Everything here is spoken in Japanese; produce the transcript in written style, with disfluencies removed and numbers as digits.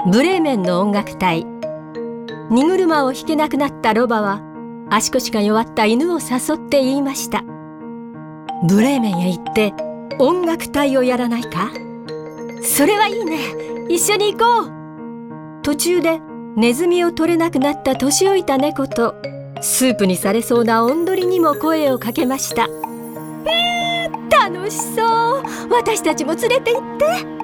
ブレーメンの音楽隊。荷車を引けなくなったロバは足腰が弱った犬を誘って言いました。ブレーメンへ行って音楽隊をやらないか？それはいいね。一緒に行こう。途中でネズミを取れなくなった年老いた猫とスープにされそうなオンドリにも声をかけました。楽しそう。私たちも連れて行って。